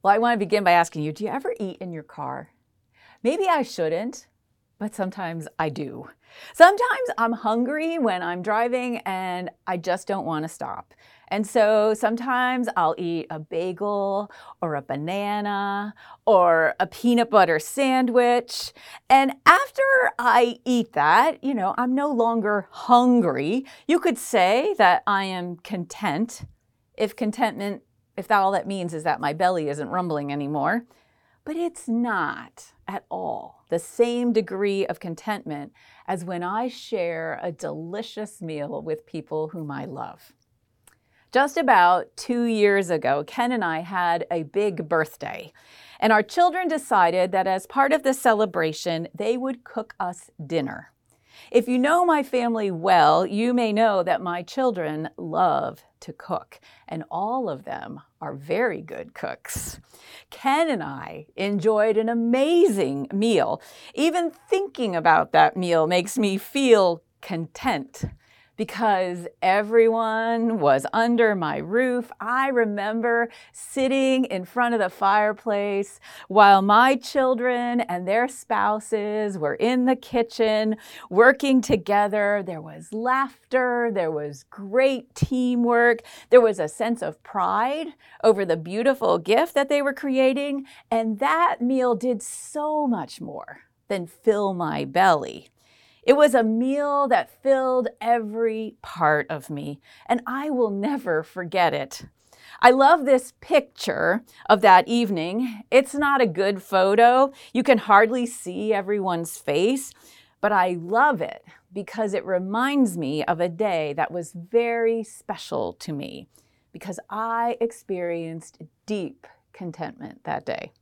Well, I want to begin by asking you, do you ever eat in your car? Maybe I shouldn't, but sometimes I do. Sometimes I'm hungry when I'm driving and I just don't want to stop. And so sometimes I'll eat a bagel or a banana or a peanut butter sandwich. And after I eat that, I'm no longer hungry. You could say that I am content if that all that means is that my belly isn't rumbling anymore. But it's not at all the same degree of contentment as when I share a delicious meal with people whom I love. Just about 2 years ago, Ken and I had a big birthday, and our children decided that as part of the celebration, they would cook us dinner. If you know my family well, you may know that my children love to cook, and all of them are very good cooks. Ken and I enjoyed an amazing meal. Even thinking about that meal makes me feel content. Because everyone was under my roof. I remember sitting in front of the fireplace while my children and their spouses were in the kitchen working together. There was laughter, there was great teamwork, there was a sense of pride over the beautiful gift that they were creating, and that meal did so much more than fill my belly. It was a meal that filled every part of me, and I will never forget it. I love this picture of that evening. It's not a good photo. You can hardly see everyone's face, but I love it because it reminds me of a day that was very special to me because I experienced deep contentment that day.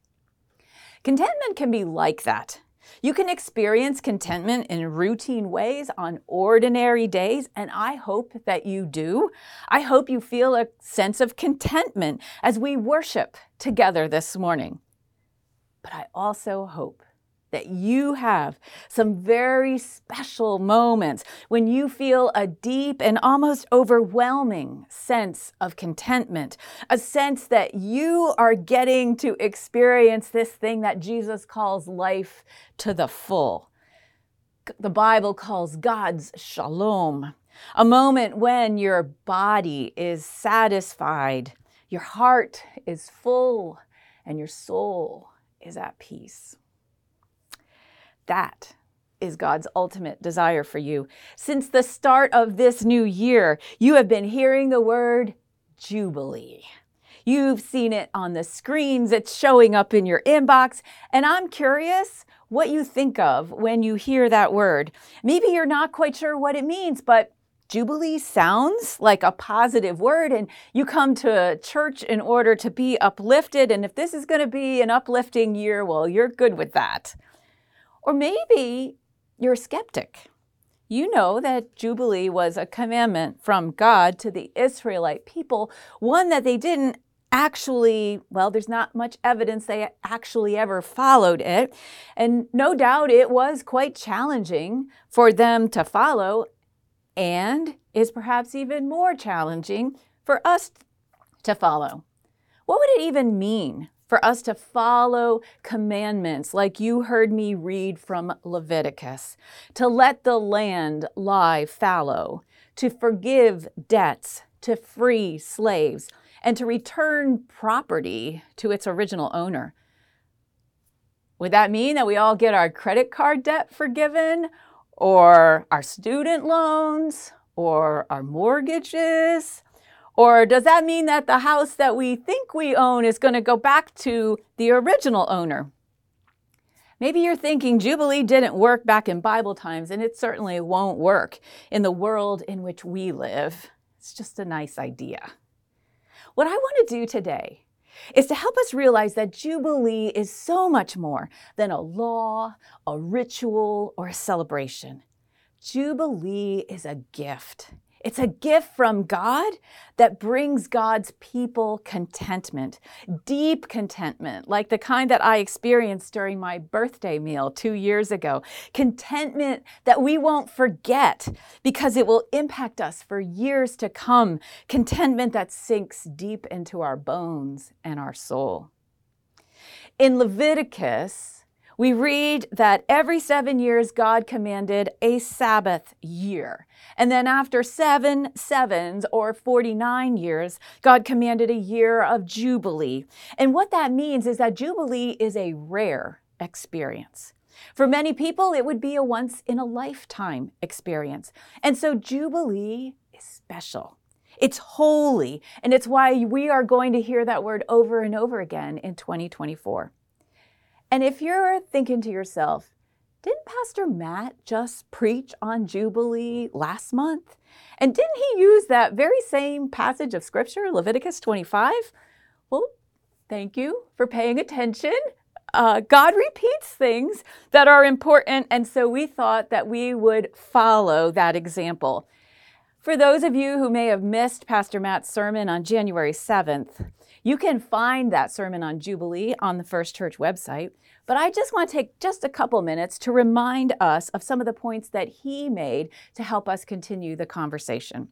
Contentment can be like that. You can experience contentment in routine ways on ordinary days, and I hope that you do. I hope you feel a sense of contentment as we worship together this morning. But I also hope that you have some very special moments when you feel a deep and almost overwhelming sense of contentment, a sense that you are getting to experience this thing that Jesus calls life to the full. The Bible calls God's shalom, a moment when your body is satisfied, your heart is full, and your soul is at peace. That is God's ultimate desire for you. Since the start of this new year, you have been hearing the word Jubilee. You've seen it on the screens, it's showing up in your inbox, and I'm curious what you think of when you hear that word. Maybe you're not quite sure what it means, but Jubilee sounds like a positive word, and you come to church in order to be uplifted, and if this is going to be an uplifting year, well, you're good with that. Or maybe you're a skeptic. You know that Jubilee was a commandment from God to the Israelite people, one that they didn't actually, there's not much evidence they actually ever followed it. And no doubt it was quite challenging for them to follow, and is perhaps even more challenging for us to follow. What would it even mean for us to follow commandments like you heard me read from Leviticus, to let the land lie fallow, to forgive debts, to free slaves, and to return property to its original owner? Would that mean that we all get our credit card debt forgiven, or our student loans, or our mortgages? Or does that mean that the house that we think we own is going to go back to the original owner? Maybe you're thinking Jubilee didn't work back in Bible times, and it certainly won't work in the world in which we live. It's just a nice idea. What I want to do today is to help us realize that Jubilee is so much more than a law, a ritual, or a celebration. Jubilee is a gift. It's a gift from God that brings God's people contentment, deep contentment, like the kind that I experienced during my birthday meal 2 years ago. Contentment that we won't forget because it will impact us for years to come. Contentment that sinks deep into our bones and our soul. In Leviticus, we read that every 7 years, God commanded a Sabbath year. And then after 7 sevens, or 49 years, God commanded a year of Jubilee. And what that means is that Jubilee is a rare experience. For many people, it would be a once-in-a-lifetime experience. And so Jubilee is special. It's holy, and it's why we are going to hear that word over and over again in 2024. And if you're thinking to yourself, didn't Pastor Matt just preach on Jubilee last month? And didn't he use that very same passage of Scripture, Leviticus 25? Well, thank you for paying attention. God repeats things that are important, and so we thought that we would follow that example. For those of you who may have missed Pastor Matt's sermon on January 7th, you can find that sermon on Jubilee on the First Church website. But I just want to take just a couple minutes to remind us of some of the points that he made to help us continue the conversation.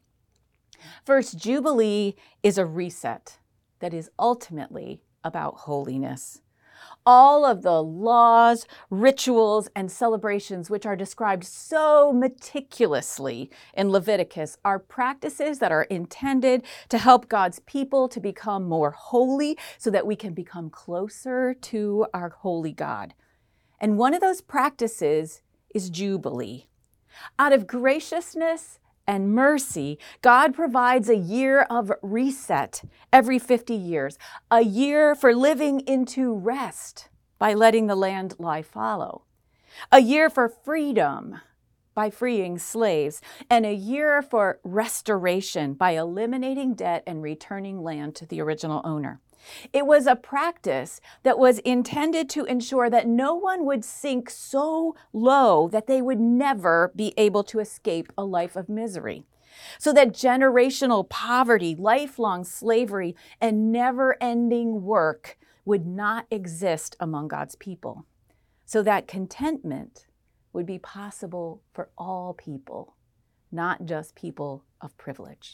First, Jubilee is a reset that is ultimately about holiness. All of the laws, rituals, and celebrations which are described so meticulously in Leviticus are practices that are intended to help God's people to become more holy so that we can become closer to our holy God. And one of those practices is Jubilee. Out of graciousness and mercy, God provides a year of reset every 50 years, a year for living into rest by letting the land lie fallow, a year for freedom by freeing slaves, and a year for restoration by eliminating debt and returning land to the original owner. It was a practice that was intended to ensure that no one would sink so low that they would never be able to escape a life of misery, so that generational poverty, lifelong slavery, and never-ending work would not exist among God's people, so that contentment would be possible for all people, not just people of privilege.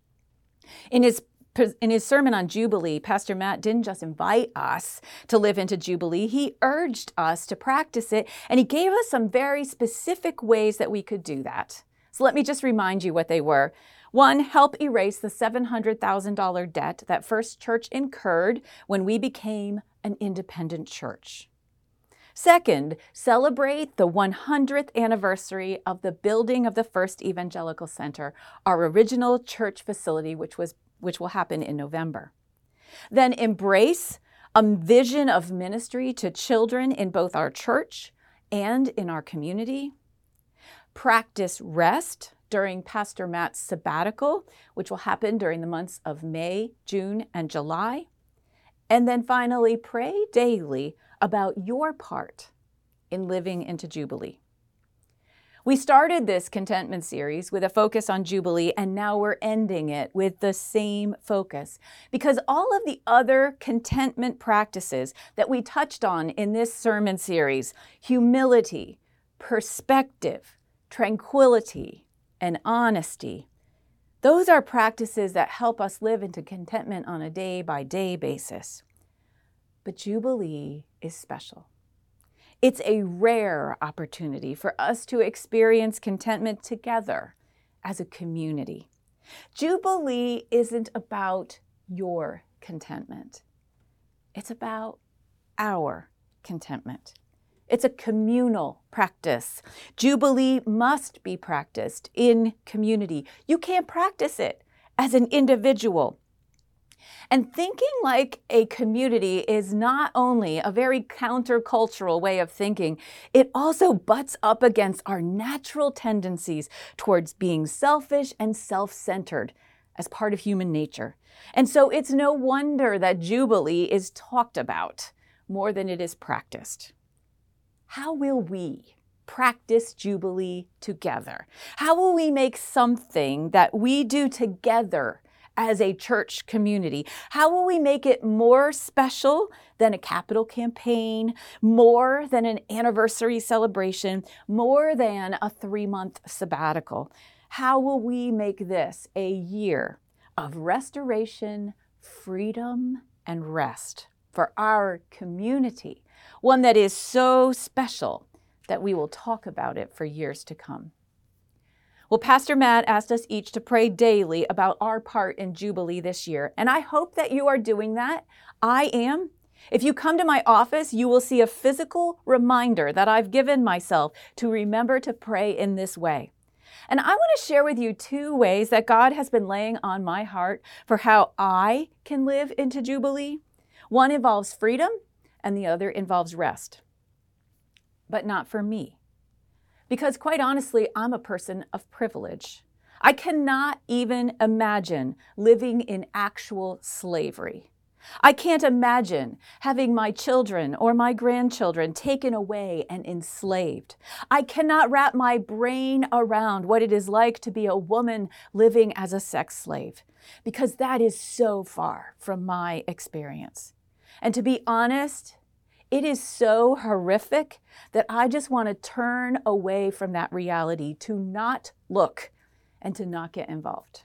In his sermon on Jubilee, Pastor Matt didn't just invite us to live into Jubilee, he urged us to practice it, and he gave us some very specific ways that we could do that. So let me just remind you what they were. 1, help erase the $700,000 debt that First Church incurred when we became an independent church. 2nd, celebrate the 100th anniversary of the building of the First Evangelical Center, our original church facility, which will happen in November. Then embrace a vision of ministry to children in both our church and in our community. Practice rest during Pastor Matt's sabbatical, which will happen during the months of May, June, and July. And then finally, pray daily about your part in living into Jubilee. We started this contentment series with a focus on Jubilee, and now we're ending it with the same focus, because all of the other contentment practices that we touched on in this sermon series, humility, perspective, tranquility, and honesty, those are practices that help us live into contentment on a day-by-day basis. But Jubilee is special. It's a rare opportunity for us to experience contentment together as a community. Jubilee isn't about your contentment. It's about our contentment. It's a communal practice. Jubilee must be practiced in community. You can't practice it as an individual. And thinking like a community is not only a very countercultural way of thinking, it also butts up against our natural tendencies towards being selfish and self-centered as part of human nature. And so it's no wonder that Jubilee is talked about more than it is practiced. How will we practice Jubilee together? How will we make something that we do together as a church community? How will we make it more special than a capital campaign, more than an anniversary celebration, more than a 3-month sabbatical? How will we make this a year of restoration, freedom, and rest for our community? One that is so special that we will talk about it for years to come. Well, Pastor Matt asked us each to pray daily about our part in Jubilee this year, and I hope that you are doing that. I am. If you come to my office, you will see a physical reminder that I've given myself to remember to pray in this way. And I want to share with you 2 ways that God has been laying on my heart for how I can live into Jubilee. One involves freedom, and the other involves rest. But not for me. Because quite honestly, I'm a person of privilege. I cannot even imagine living in actual slavery. I can't imagine having my children or my grandchildren taken away and enslaved. I cannot wrap my brain around what it is like to be a woman living as a sex slave, because that is so far from my experience. And to be honest, it is so horrific that I just want to turn away from that reality, to not look and to not get involved.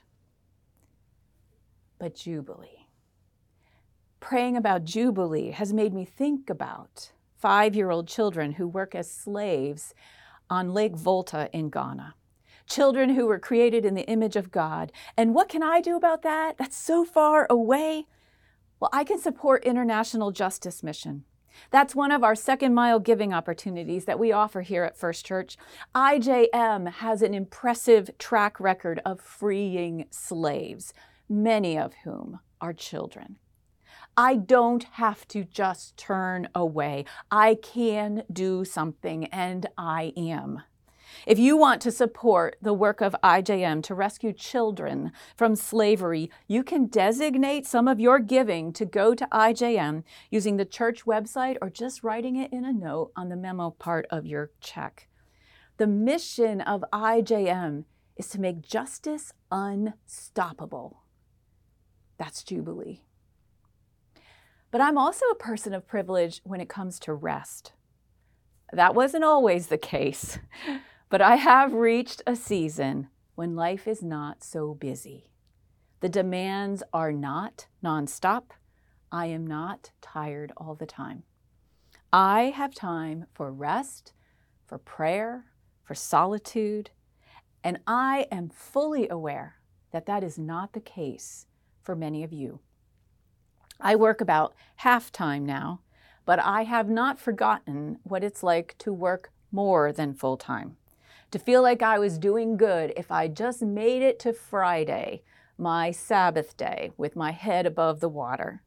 But Jubilee. Praying about Jubilee has made me think about 5-year-old children who work as slaves on Lake Volta in Ghana. Children who were created in the image of God. And what can I do about that? That's so far away. Well, I can support International Justice Mission. That's one of our second mile giving opportunities that we offer here at First Church. IJM has an impressive track record of freeing slaves, many of whom are children. I don't have to just turn away. I can do something, and I am. If you want to support the work of IJM to rescue children from slavery, you can designate some of your giving to go to IJM using the church website or just writing it in a note on the memo part of your check. The mission of IJM is to make justice unstoppable. That's Jubilee. But I'm also a person of privilege when it comes to rest. That wasn't always the case. But I have reached a season when life is not so busy. The demands are not nonstop. I am not tired all the time. I have time for rest, for prayer, for solitude, and I am fully aware that that is not the case for many of you. I work about half-time now, but I have not forgotten what it's like to work more than full-time. To feel like I was doing good if I just made it to Friday, my Sabbath day, with my head above the water.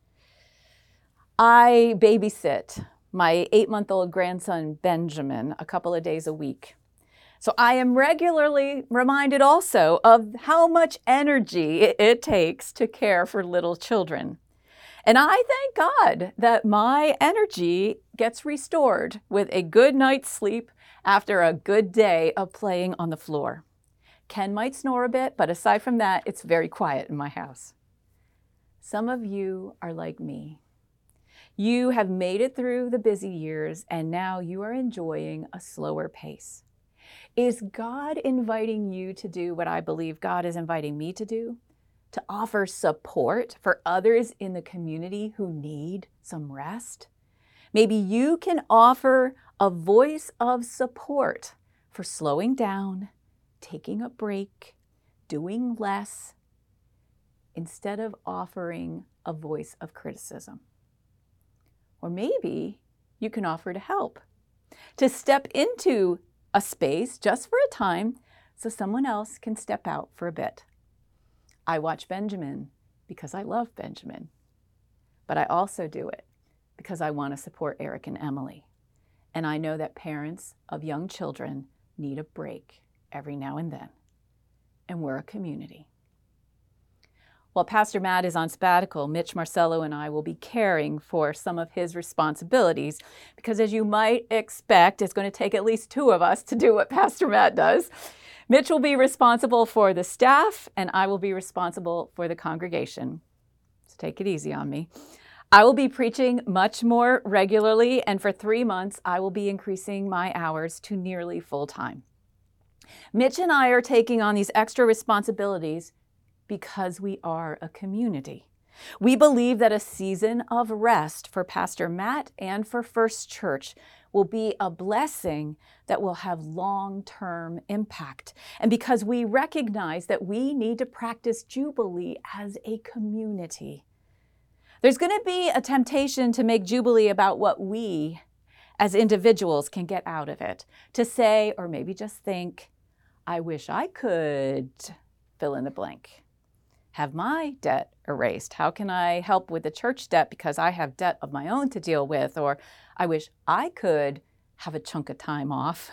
I babysit my 8-month-old grandson, Benjamin, a couple of days a week. So I am regularly reminded also of how much energy it takes to care for little children. And I thank God that my energy gets restored with a good night's sleep after a good day of playing on the floor. Ken might snore a bit, but aside from that, it's very quiet in my house. Some of you are like me. You have made it through the busy years, and now you are enjoying a slower pace. Is God inviting you to do what I believe God is inviting me to do? To offer support for others in the community who need some rest? Maybe you can offer a voice of support for slowing down, taking a break, doing less, instead of offering a voice of criticism. Or maybe you can offer to help, to step into a space just for a time so someone else can step out for a bit. I watch Benjamin because I love Benjamin, but I also do it because I want to support Eric and Emily. And I know that parents of young children need a break every now and then. And we're a community. While Pastor Matt is on sabbatical, Mitch Marcello and I will be caring for some of his responsibilities because, as you might expect, it's going to take at least two of us to do what Pastor Matt does. Mitch will be responsible for the staff, and I will be responsible for the congregation. So take it easy on me. I will be preaching much more regularly, and for 3 months, I will be increasing my hours to nearly full time. Mitch and I are taking on these extra responsibilities because we are a community. We believe that a season of rest for Pastor Matt and for First Church will be a blessing that will have long-term impact. And because we recognize that we need to practice Jubilee as a community. There's going to be a temptation to make Jubilee about what we as individuals can get out of it. To say, or maybe just think, I wish I could fill in the blank. Have my debt erased? How can I help with the church debt because I have debt of my own to deal with? Or I wish I could have a chunk of time off.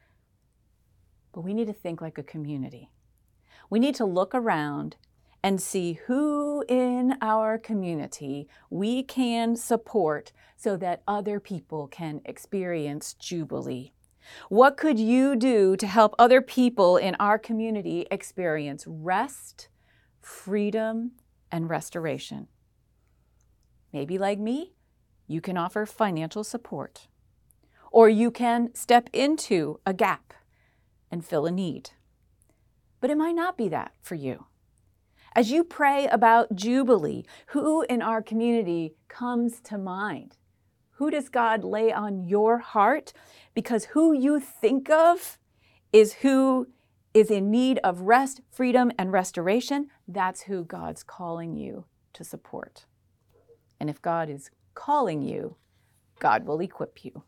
But we need to think like a community. We need to look around and see who in our community we can support so that other people can experience Jubilee. What could you do to help other people in our community experience rest, freedom, and restoration? Maybe like me, you can offer financial support, or you can step into a gap and fill a need. But it might not be that for you. As you pray about Jubilee, who in our community comes to mind? Who does God lay on your heart? Because who you think of is who is in need of rest, freedom, and restoration. That's who God's calling you to support. And if God is calling you, God will equip you.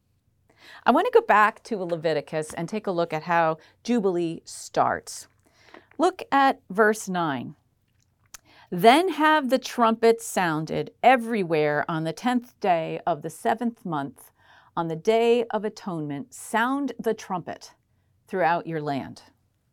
I want to go back to Leviticus and take a look at how Jubilee starts. Look at verse 9. Then have the trumpets sounded everywhere on the 10th day of the 7th month. On the Day of Atonement, sound the trumpet throughout your land.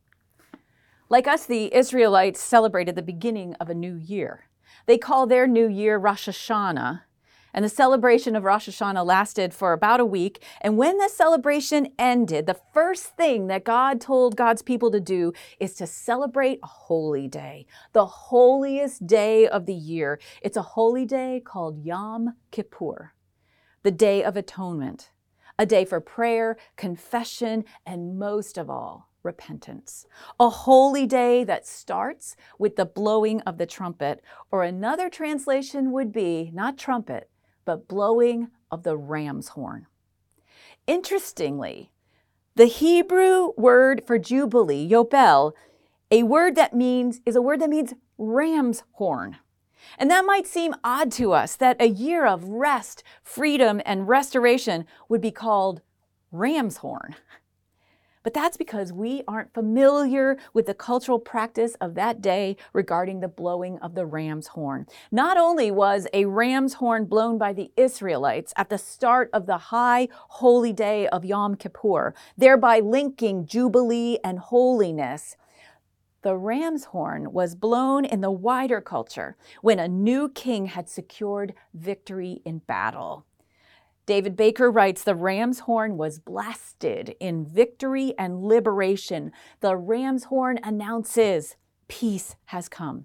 Like us, the Israelites celebrated the beginning of a new year. They call their new year Rosh Hashanah, and the celebration of Rosh Hashanah lasted for about a week. And when the celebration ended, the first thing that God told God's people to do is to celebrate a holy day, the holiest day of the year. It's a holy day called Yom Kippur, the Day of Atonement, a day for prayer, confession, and most of all, repentance. A holy day that starts with the blowing of the trumpet, or another translation would be not trumpet, but blowing of the ram's horn. Interestingly, the Hebrew word for Jubilee, Yobel, is a word that means ram's horn. And that might seem odd to us that a year of rest, freedom, and restoration would be called ram's horn. But that's because we aren't familiar with the cultural practice of that day regarding the blowing of the ram's horn. Not only was a ram's horn blown by the Israelites at the start of the high holy day of Yom Kippur, thereby linking Jubilee and holiness, the ram's horn was blown in the wider culture when a new king had secured victory in battle. David Baker writes, the ram's horn was blasted in victory and liberation. The ram's horn announces peace has come.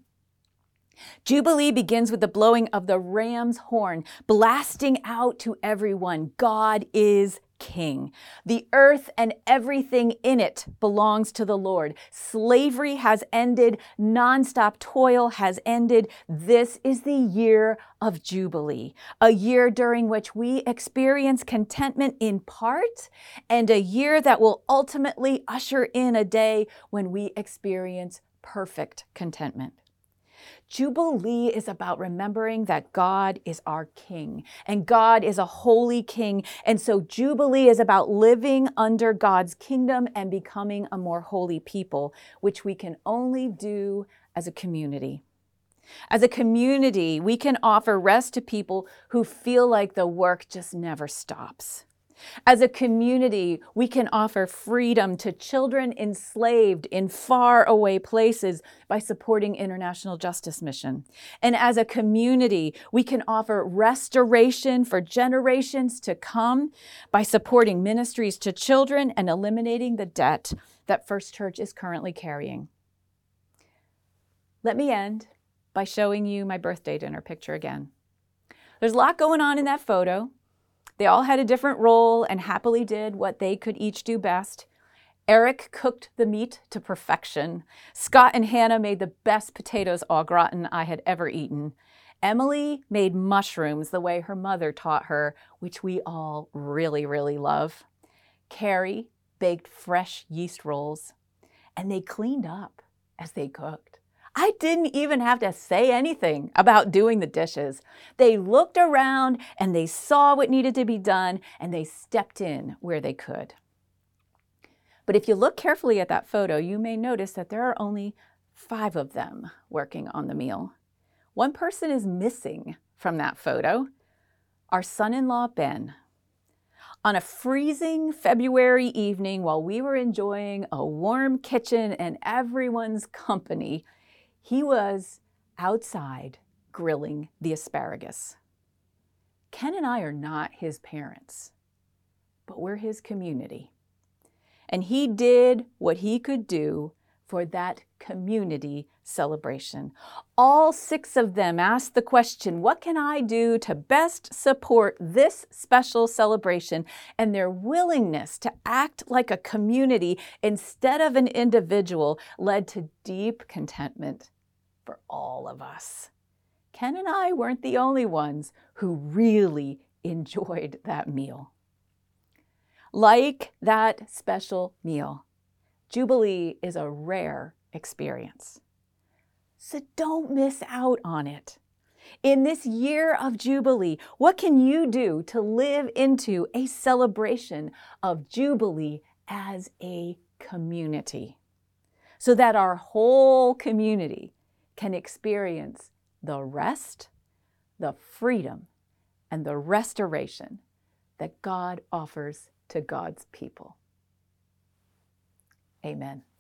Jubilee begins with the blowing of the ram's horn, blasting out to everyone, God is King. The earth and everything in it belongs to the Lord. Slavery has ended. Nonstop toil has ended. This is the year of Jubilee, a year during which we experience contentment in part, and a year that will ultimately usher in a day when we experience perfect contentment. Jubilee is about remembering that God is our King, and God is a holy King. And so Jubilee is about living under God's kingdom and becoming a more holy people, which we can only do as a community. As a community, we can offer rest to people who feel like the work just never stops. As a community, we can offer freedom to children enslaved in faraway places by supporting International Justice Mission. And as a community, we can offer restoration for generations to come by supporting ministries to children and eliminating the debt that First Church is currently carrying. Let me end by showing you my birthday dinner picture again. There's a lot going on in that photo. They all had a different role and happily did what they could each do best. Eric cooked the meat to perfection. Scott and Hannah made the best potatoes au gratin I had ever eaten. Emily made mushrooms the way her mother taught her, which we all really, really love. Carrie baked fresh yeast rolls, and they cleaned up as they cooked. I didn't even have to say anything about doing the dishes. They looked around and they saw what needed to be done and they stepped in where they could. But if you look carefully at that photo, you may notice that there are only 5 of them working on the meal. One person is missing from that photo, our son-in-law, Ben. On a freezing February evening while we were enjoying a warm kitchen and everyone's company, he was outside grilling the asparagus. Ken and I are not his parents, but we're his community. And he did what he could do for that community celebration. All 6 of them asked the question, what can I do to best support this special celebration? And their willingness to act like a community instead of an individual led to deep contentment for all of us. Ken and I weren't the only ones who really enjoyed that meal. Like that special meal, Jubilee is a rare experience. So don't miss out on it. In this year of Jubilee, what can you do to live into a celebration of Jubilee as a community so that our whole community can experience the rest, the freedom, and the restoration that God offers to God's people? Amen.